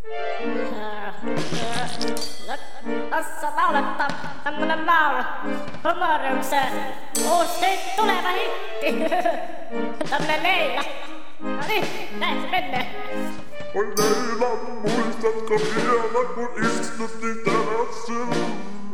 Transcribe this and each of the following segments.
Tässä laulettaa tämmönen laulu Homorykseen. Uusi tuleva hitti. Tämmönen Leila. No niin, näin se menee. Oi Leila, muistatko vielä kun istuttiin terassilla?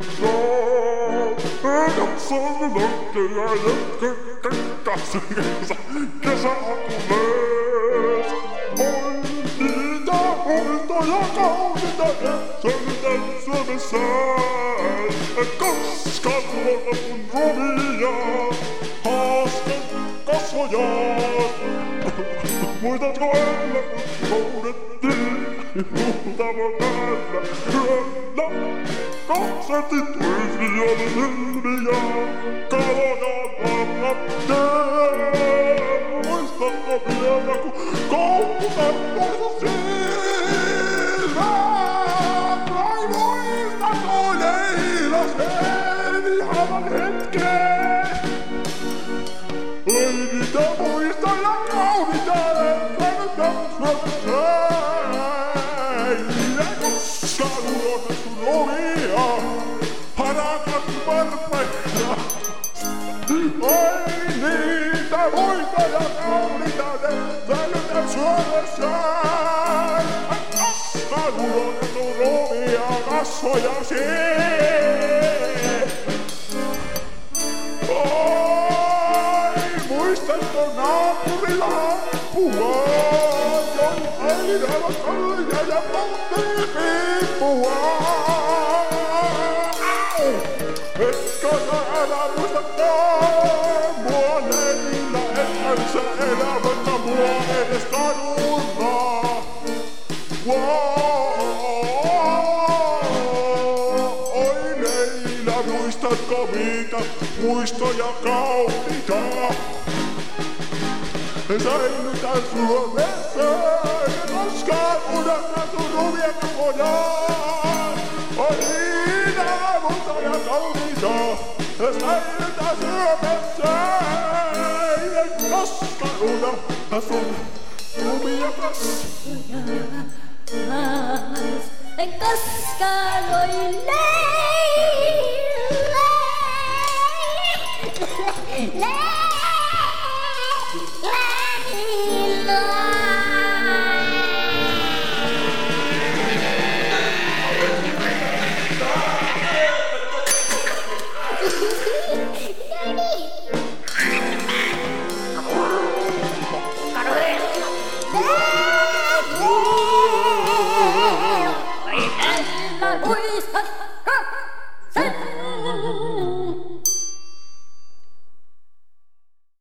Katson lokkeja ja käkäkäsinsä kesäkulees. Oi niitä hoitoja kaunita etsellään Suomessään. Koska luona mun rumia haastan kasvojaan. Muistatko ennen kun koudettiin muutama päällä yöllä? Konsertit Yhdiöiden ilmiä, kaloja varratteen. Muistatko vielä, kun koulutan toisu silmään? Vai muistatko Leila sen ihanan hetken? Ei niitä muistoja kaunita, että nyt on Suomessa. Koska luonnettu rumia, harakat varpaita. Oi niitä muistoja kaunita, että nyt on Suomessa. Koska luonnettu rumia, kasvojasi. Muistatko naapurilla puhua, joi aina kalja ja poltteli piippua? Etkö sä älä muistakaan mua Leila, etkö sä elämättä mua edes kadunna? Oi Leila, muistatko mitä muistoja kauniita? Säilytän Suomessa, en koskaan unohda sun rumia kuvojaan. Oi niitä muistoja kauniita, säilytän Suomessa, en koskaan unohda sun rumia kasvoja. En koskaan voi Leila.